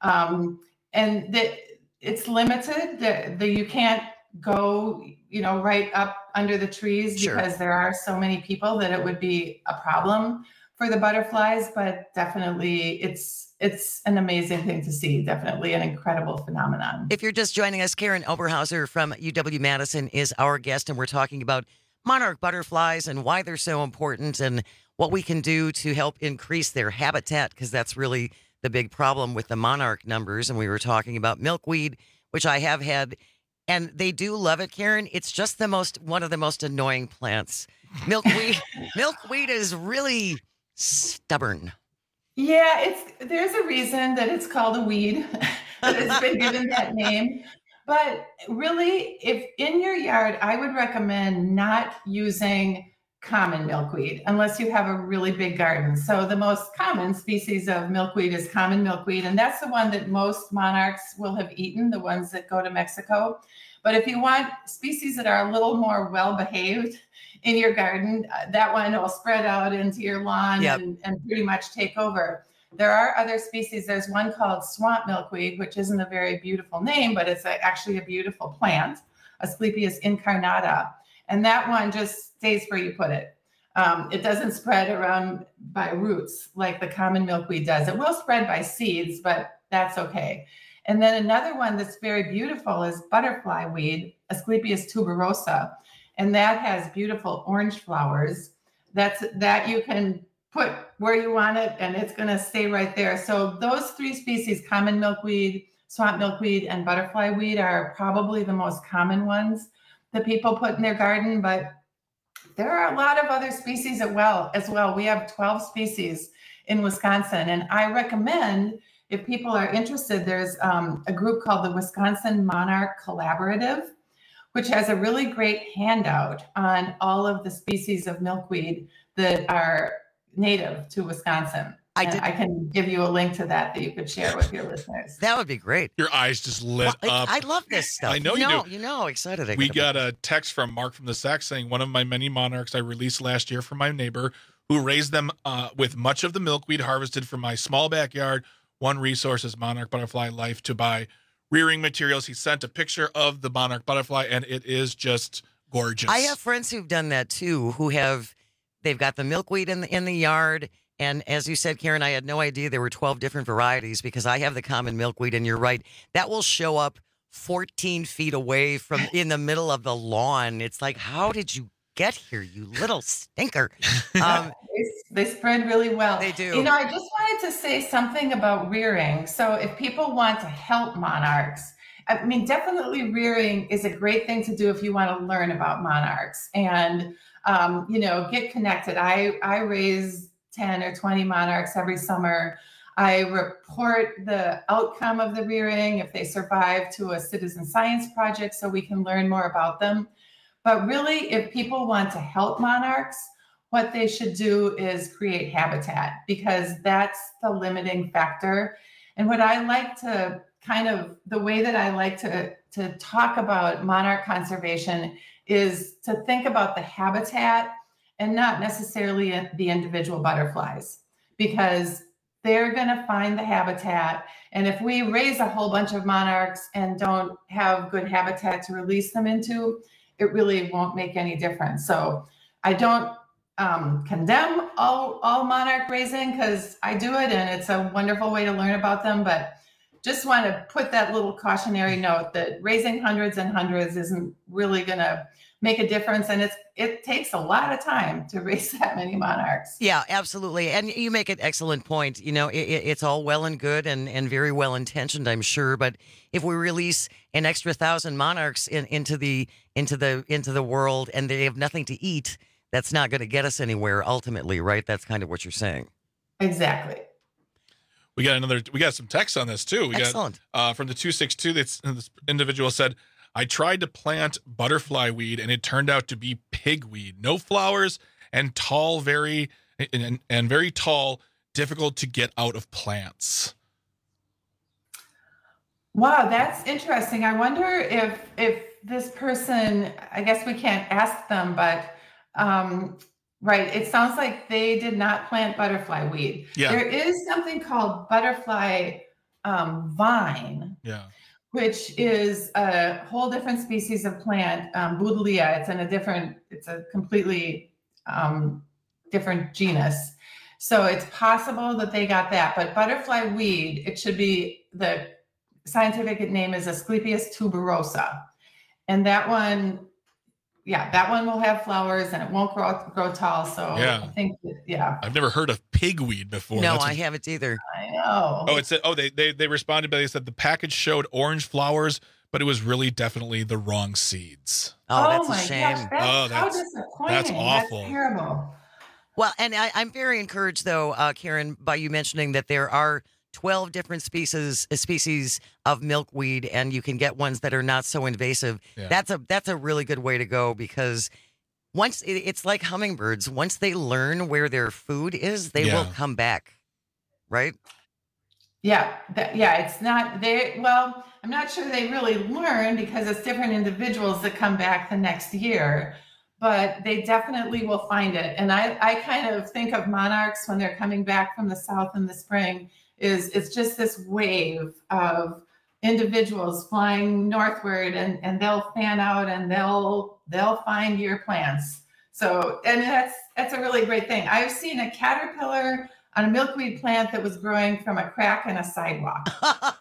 Um, and the, it's limited. The, the, you can't go, you know, right up under the trees Sure. because there are so many people that it would be a problem for the butterflies, but definitely it's it's an amazing thing to see. Definitely an incredible phenomenon. If you're just joining us, Karen Oberhauser from U W-Madison is our guest, and we're talking about monarch butterflies and why they're so important and what we can do to help increase their habitat, because that's really the big problem with the monarch numbers. And we were talking about milkweed, which I have had, and they do love it, Karen. It's just the most one of the most annoying plants. Milkweed, milkweed is really stubborn. Yeah, it's there's a reason that it's called a weed, that it's been given that name. But really, if in your yard, I would recommend not using common milkweed unless you have a really big garden. So the most common species of milkweed is common milkweed, and that's the one that most monarchs will have eaten, the ones that go to Mexico. But if you want species that are a little more well-behaved in your garden, uh, that one will spread out into your lawn Yep. and, and pretty much take over. There are other species. There's one called swamp milkweed, which isn't a very beautiful name, but it's a, actually a beautiful plant, Asclepias incarnata. And that one just stays where you put it. Um, it doesn't spread around by roots like the common milkweed does. It will spread by seeds, but that's okay. And then another one that's very beautiful is butterfly weed, Asclepias tuberosa. And that has beautiful orange flowers. That's that you can put where you want it, and it's going to stay right there. So those three species, common milkweed, swamp milkweed, and butterfly weed, are probably the most common ones that people put in their garden. But there are a lot of other species as well. As well, we have twelve species in Wisconsin, and I recommend, if people are interested, there's um, a group called the Wisconsin Monarch Collaborative, which has a really great handout on all of the species of milkweed that are native to Wisconsin. I And did- I can give you a link to that that you could share with your listeners. That would be great. Your eyes just lit Well, up. I, I love this stuff. I know you know, do. You know how excited I We get got about a text from Mark from the Sac saying one of my many monarchs I released last year from my neighbor who raised them uh, with much of the milkweed harvested from my small backyard. One resource is Monarch Butterfly Life to buy rearing materials. He sent a picture of the monarch butterfly, and it is just gorgeous. I have friends who've done that too, who have, they've got the milkweed in the, in the yard. And as you said, Karen, I had no idea there were twelve different varieties because I have the common milkweed, and you're right. That will show up fourteen feet away from in the middle of the lawn. It's like, how did you get here, you little stinker? Um, they, they spread really well. They do. You know, I just wanted to say something about rearing. So if people want to help monarchs, I mean, definitely rearing is a great thing to do if you want to learn about monarchs and, um, you know, get connected. I, I raise ten or twenty monarchs every summer. I report the outcome of the rearing, if they survive, to a citizen science project so we can learn more about them. But really, if people want to help monarchs, what they should do is create habitat, because that's the limiting factor. And what I like to kind of, the way that I like to, to talk about monarch conservation is to think about the habitat and not necessarily the individual butterflies, because they're going to find the habitat. And if we raise a whole bunch of monarchs and don't have good habitat to release them into, it really won't make any difference. So I don't um, condemn all, all monarch raising, because I do it and it's a wonderful way to learn about them. But just want to put that little cautionary note that raising hundreds and hundreds isn't really going to make a difference. And it's it takes a lot of time to raise that many monarchs. Yeah, absolutely. And you make an excellent point. You know, it, it's all well and good and, and very well intentioned, I'm sure. But if we release an extra thousand monarchs in, into the into the into the world and they have nothing to eat, that's not going to get us anywhere ultimately, right? That's kind of what you're saying. Exactly. We got another. We got some text on this too. We Excellent. got uh, from the two six two. That's this individual said, I tried to plant butterfly weed, and it turned out to be pigweed. No flowers and tall, very and, and very tall, difficult to get out of plants. Wow, that's interesting. I wonder if if this person, I guess we can't ask them, but um, right, it sounds like they did not plant butterfly weed. Yeah. There is something called butterfly um, vine, Yeah. which is a whole different species of plant, um, Buddleia. It's in a different, it's a completely um, different genus. So it's possible that they got that, but butterfly weed, it should be, the scientific name is Asclepias tuberosa. And that one, yeah, that one will have flowers and it won't grow grow tall. So Yeah. I think, that, yeah. I've never heard of pigweed before. No, That's I a- haven't either. I know. Oh, it said, oh, they, they, they responded, but they said the package showed orange flowers, but it was really definitely the wrong seeds. Oh, that's my a shame. Gosh, that's, Oh, how that's- disappointing. that's awful. That's terrible. Well, and I, I'm very encouraged, though, uh, Karen, by you mentioning that there are twelve different species species of milkweed, and you can get ones that are not so invasive. Yeah. That's a that's a really good way to go, because once it, it's like hummingbirds. Once they learn where their food is, they will Yeah. come back, right? Yeah, that, yeah, it's not they. Well, I'm not sure they really learn because it's different individuals that come back the next year, but they definitely will find it. And I, I kind of think of monarchs when they're coming back from the south in the spring. Is it's just this wave of individuals flying northward, and, and they'll fan out and they'll they'll find your plants. So, and that's that's a really great thing. I've seen a caterpillar on a milkweed plant that was growing from a crack in a sidewalk.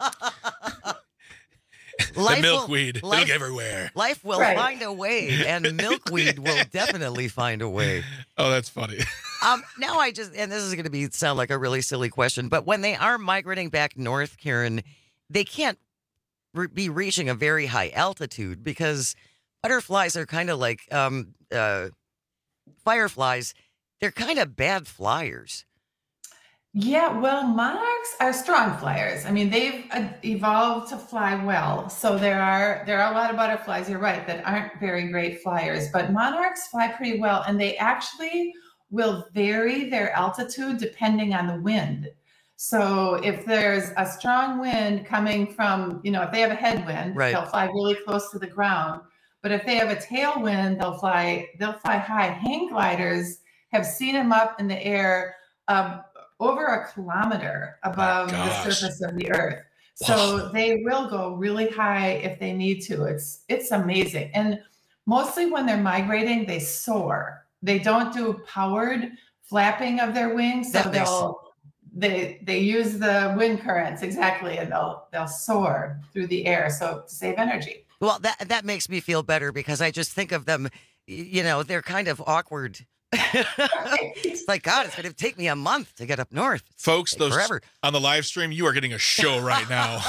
The milkweed, will, life, look everywhere. Life will Right. find a way, and milkweed will definitely find a way. Oh, that's funny. Um, now I just, and this is going to be sound like a really silly question, but when they are migrating back north, Karen, they can't re- be reaching a very high altitude, because butterflies are kind of like um, uh, fireflies. They're kind of bad flyers. Yeah, well, monarchs are strong flyers. I mean, they've uh, evolved to fly well. So there are there are a lot of butterflies, you're right, that aren't very great flyers, but monarchs fly pretty well, and they actually will vary their altitude depending on the wind. So if there's a strong wind coming from, you know, if they have a headwind, Right. they'll fly really close to the ground. But if they have a tailwind, they'll fly they'll fly high. Hang gliders have seen them up in the air um, over a kilometer above the gosh. surface of the earth. So they will go really high if they need to. It's it's amazing. And mostly when they're migrating, they soar. They don't do powered flapping of their wings. So That makes- they'll they they use the wind currents exactly, and they'll they'll soar through the air so to save energy. Well, that that makes me feel better, because I just think of them, y- you know, they're kind of awkward. It's like, God, it's going to take me a month to get up north. Folks, Take those forever. on the live stream, you are getting a show right now.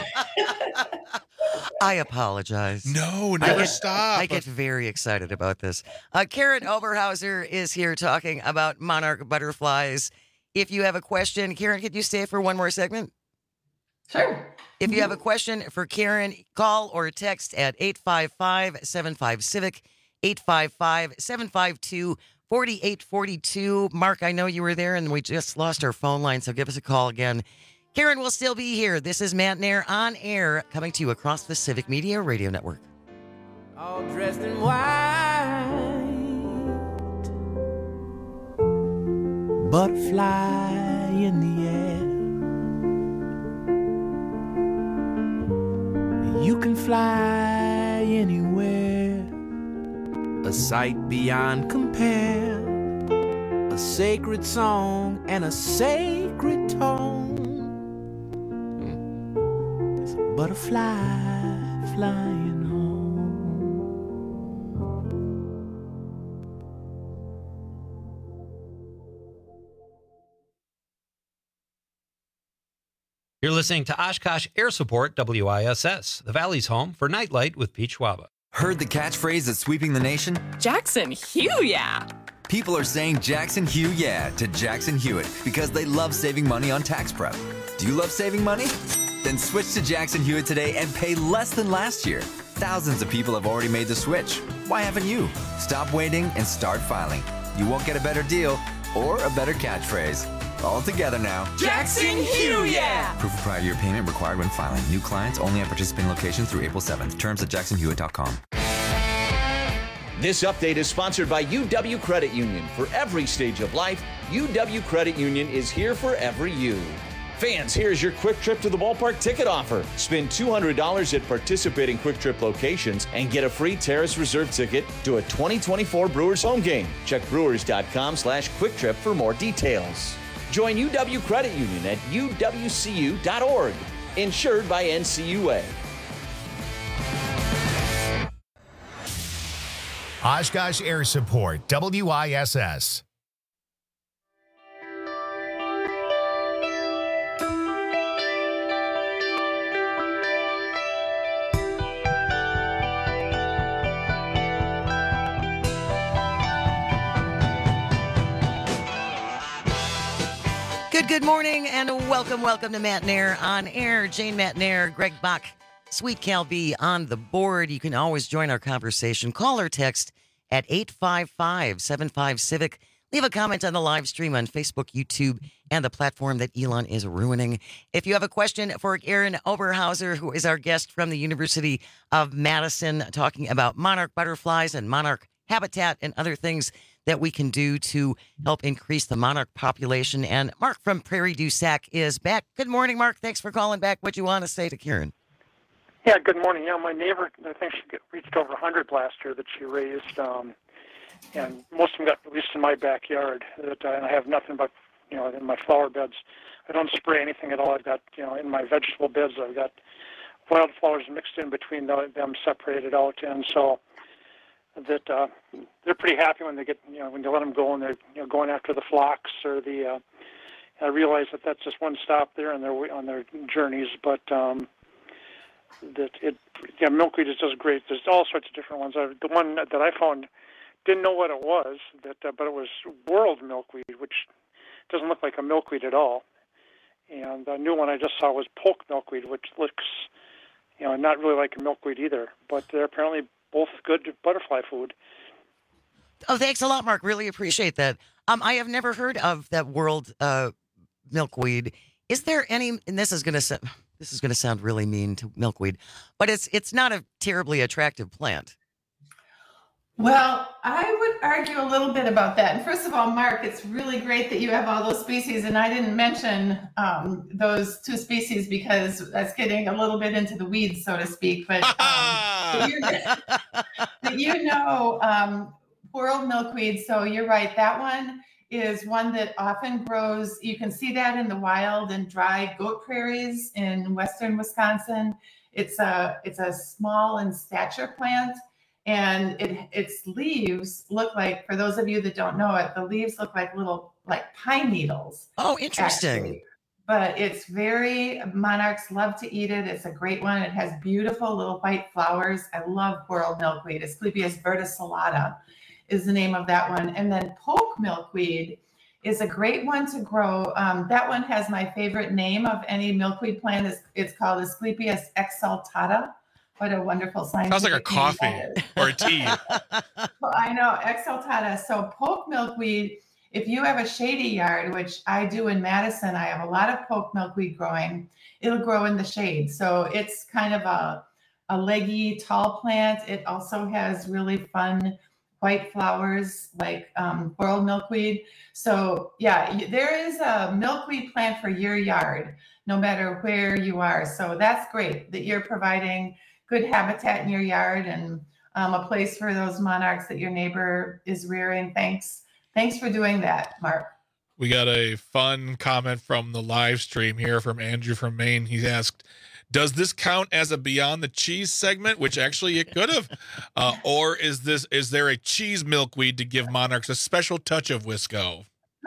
I apologize. No, I never get, stop. I get very excited about this. Uh, Karen Oberhauser is here talking about monarch butterflies. If you have a question, Karen, could you stay for one more segment? Sure. If you have a question for Karen, call or text at eight five five, seven five, CIVIC, eight five five, seven five two, four eight four two. Mark, I know you were there, and we just lost our phone line, so give us a call again. Karen will still be here. This is Matt Nair on air, coming to you across the Civic Media Radio Network. All dressed in white, butterfly in the air. You can fly anywhere, a sight beyond compare, a sacred song and a sacred tone. There's a butterfly flying home. You're listening to Oshkosh Air Support W I S S, the Valley's home for Nightlight with Pete Schwaba. Heard the catchphrase that's sweeping the nation? Jackson Hugh, yeah. People are saying Jackson Hugh yeah to Jackson Hewitt because they love saving money on tax prep. Do you love saving money? Then switch to Jackson Hewitt today and pay less than last year. Thousands of people have already made the switch. Why haven't you? Stop waiting and start filing. You won't get a better deal or a better catchphrase. All together now. Jackson Hugh, yeah! Proof of prior year payment required when filing. New clients only at participating locations through April seventh. Terms at jackson hewitt dot com. This update is sponsored by U W Credit Union. For every stage of life, U W Credit Union is here for every you. Fans, here's your Quick Trip to the Ballpark ticket offer. Spend two hundred dollars at participating Quick Trip locations and get a free Terrace Reserve ticket to a twenty twenty-four Brewers home game. Check brewers.com slash quick trip for more details. Join U W Credit Union at u w c u dot org. Insured by N C U A. Oshkosh Air Support, W I S S. Good, good morning, and welcome, welcome to Matt Nair on air. Jane Matt Nair, Greg Bach, Sweet Cal B on the board. You can always join our conversation. Call or text at eight five five, seven five, Civic. Leave a comment on the live stream on Facebook, YouTube, and the platform that Elon is ruining. If you have a question for Aaron Oberhauser, who is our guest from the University of Madison, talking about monarch butterflies and monarch habitat and other things that we can do to help increase the monarch population. And Mark from Prairie du Sac is back. Good morning, Mark. Thanks for calling back. What do you want to say to Karen? Yeah, good morning. Yeah, my neighbor, I think she reached over one hundred last year that she raised, um, and most of them got released in my backyard. That uh, and I have nothing but, you know, in my flower beds. I don't spray anything at all. I've got, you know, in my vegetable beds, I've got wildflowers mixed in between them, separated out, and so that uh, they're pretty happy when they get, you know, when you let them go and they're, you know, going after the phlox or the. Uh, I realize that that's just one stop there on their on their journeys, but um, that it, yeah, milkweed is just great. There's all sorts of different ones. I, the one that I found, didn't know what it was, that uh, but it was world milkweed, which doesn't look like a milkweed at all. And the new one I just saw was poke milkweed, which looks, you know, not really like a milkweed either, but they're apparently both good butterfly food. Oh, thanks a lot, Mark. Really appreciate that. Um, I have never heard of that world uh, milkweed. Is there any? And this is going to this is going to sound really mean to milkweed, but it's it's not a terribly attractive plant. Well, I would argue a little bit about that. And first of all, Mark, it's really great that you have all those species. And I didn't mention um, those two species because that's getting a little bit into the weeds, so to speak. But, um, but, you, but you know, um, world milkweed. So you're right. That one is one that often grows. You can see that in the wild and dry goat prairies in western Wisconsin. It's a it's a small in stature plant. And it, its leaves look like, for those of you that don't know it, the leaves look like little, like pine needles. Oh, interesting. Actually. But it's very, monarchs love to eat it. It's a great one. It has beautiful little white flowers. I love world milkweed. Asclepias verticillata is the name of that one. And then poke milkweed is a great one to grow. Um, that one has my favorite name of any milkweed plant. It's, it's called Asclepias exaltata. What a wonderful science. Sounds like a coffee or a tea. Well, I know, exaltata. So poke milkweed, if you have a shady yard, which I do in Madison, I have a lot of poke milkweed growing. It'll grow in the shade. So it's kind of a, a leggy, tall plant. It also has really fun white flowers like um, world milkweed. So yeah, there is a milkweed plant for your yard, no matter where you are. So that's great that you're providing good habitat in your yard and um, a place for those monarchs that your neighbor is rearing. Thanks. Thanks for doing that, Mark. We got a fun comment from the live stream here from Andrew from Maine. He asked, does this count as a Beyond the Cheese segment? Which actually it could have. Uh, or is this is there a cheese milkweed to give monarchs a special touch of Wisco?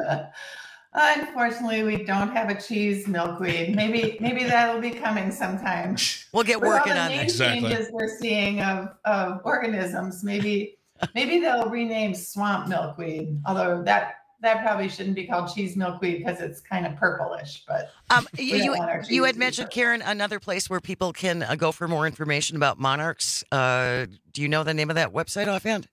Unfortunately, we don't have a cheese milkweed. Maybe maybe that'll be coming sometime. We'll get With working all the on name that. Exactly. changes we're seeing of, of organisms. Maybe maybe they'll rename swamp milkweed. Although that that probably shouldn't be called cheese milkweed because it's kind of purplish. But um, we you don't you, want our cheese you to had be mentioned, purple. Karen, another place where people can uh, go for more information about monarchs. Uh, do you know the name of that website offhand?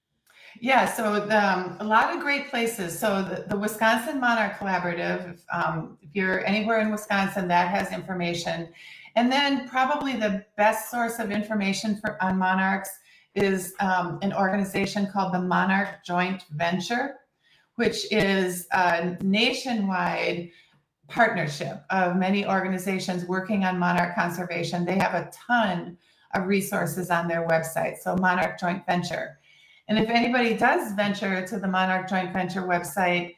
Yeah, so the, um, a lot of great places. So the, the Wisconsin Monarch Collaborative, um, if you're anywhere in Wisconsin, that has information. And then probably the best source of information for on monarchs is um, an organization called the Monarch Joint Venture, which is a nationwide partnership of many organizations working on monarch conservation. They have a ton of resources on their website. So Monarch Joint Venture. And if anybody does venture to the Monarch Joint Venture website,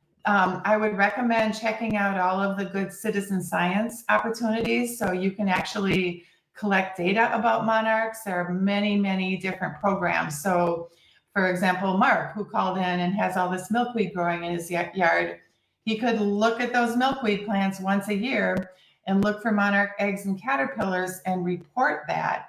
um, I would recommend checking out all of the good citizen science opportunities. So you can actually collect data about monarchs. There are many, many different programs. So for example, Mark, who called in and has all this milkweed growing in his yard, he could look at those milkweed plants once a year and look for monarch eggs and caterpillars and report that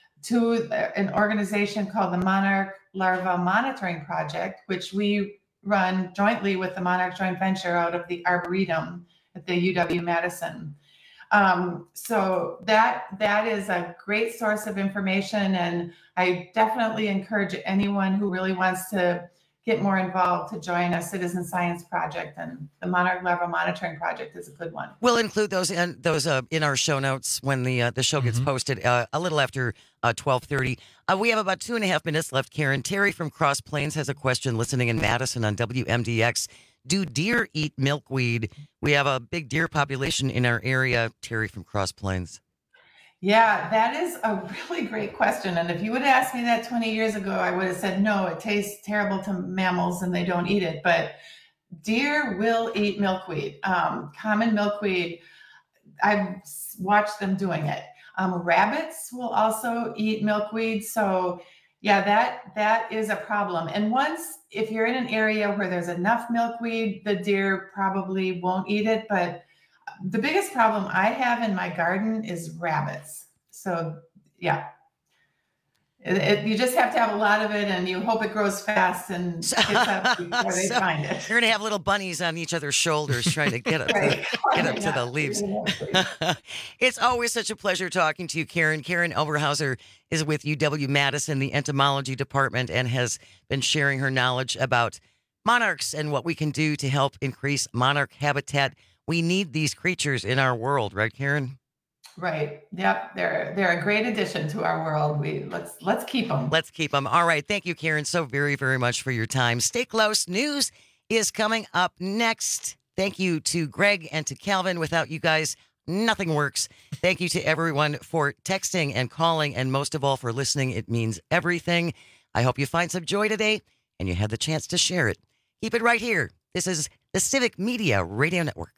to an organization called the Monarch Larva Monitoring Project, which we run jointly with the Monarch Joint Venture out of the Arboretum at the U W-Madison. Um, so that that is a great source of information, and I definitely encourage anyone who really wants to get more involved to join a citizen science project, and the Monarch Larva Monitoring Project is a good one. We'll include those in those uh, in our show notes when the uh, the show gets mm-hmm. posted uh, a little after uh, twelve thirty. Uh, we have about two and a half minutes left, Karen. Terry from Cross Plains has a question listening in Madison on W M D X. Do deer eat milkweed? We have a big deer population in our area. Terry from Cross Plains. Yeah, that is a really great question. And if you would have asked me that twenty years ago, I would have said, no, it tastes terrible to mammals and they don't eat it. But deer will eat milkweed, um, common milkweed. I've watched them doing it. Um, rabbits will also eat milkweed. So yeah, that that is a problem. And once, if you're in an area where there's enough milkweed, the deer probably won't eat it. But the biggest problem I have in my garden is rabbits. So yeah, it, it, you just have to have a lot of it, and you hope it grows fast and gets up before they so find it. You're gonna have little bunnies on each other's shoulders trying to get up, right. to, get up to the leaves. It's always such a pleasure talking to you, Karen. Karen Oberhauser is with U W-Madison, the entomology department, and has been sharing her knowledge about monarchs and what we can do to help increase monarch habitat. We need these creatures in our world, right, Karen? Right. Yep. They're they're a great addition to our world. We let's let's keep them. Let's keep them. All right. Thank you, Karen, so very, very much for your time. Stay close. News is coming up next. Thank you to Greg and to Calvin. Without you guys, nothing works. Thank you to everyone for texting and calling, and most of all for listening. It means everything. I hope you find some joy today and you had the chance to share it. Keep it right here. This is the Civic Media Radio Network.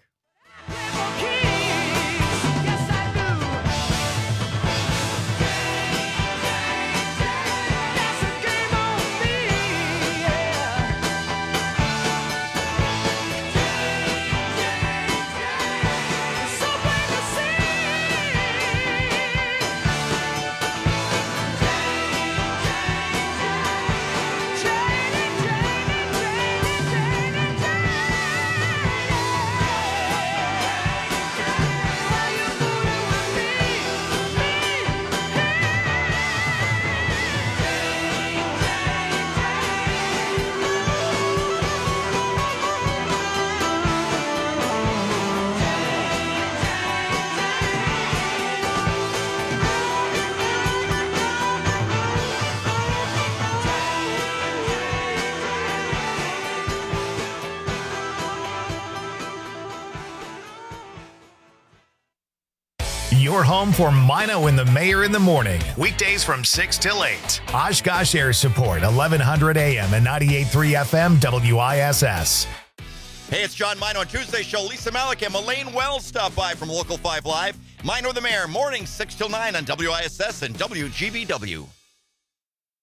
Your home for Mino and the Mayor in the morning. Weekdays from six till eight. Oshkosh Air Support, eleven hundred A M and ninety-eight point three F M W I S S. Hey, it's John Mino on Tuesday's show. Lisa Malik and Elaine Wells stop by from Local five Live. Mino the Mayor, morning six till nine on W I S S and W G B W.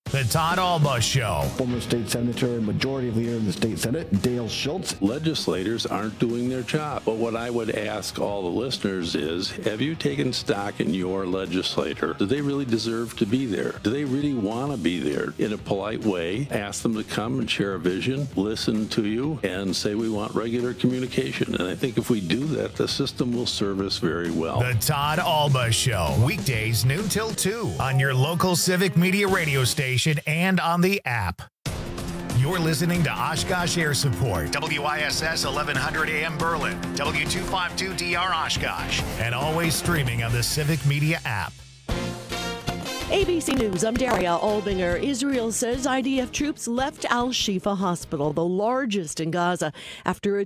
The Todd Alba Show. Former state senator and majority leader in the state Senate, Dale Schultz. Legislators aren't doing their job. But what I would ask all the listeners is, have you taken stock in your legislator? Do they really deserve to be there? Do they really want to be there? In a polite way, ask them to come and share a vision, listen to you, and say we want regular communication. And I think if we do that, the system will serve us very well. The Todd Alba Show. Weekdays noon till two on your local Civic Media radio station and on the app. You're listening to Oshkosh Air Support, W I S S eleven hundred A M Berlin, W two fifty-two D R Oshkosh, and always streaming on the Civic Media app. A B C News, I'm Daria Albinger. Israel says I D F troops left Al-Shifa Hospital, the largest in Gaza, after a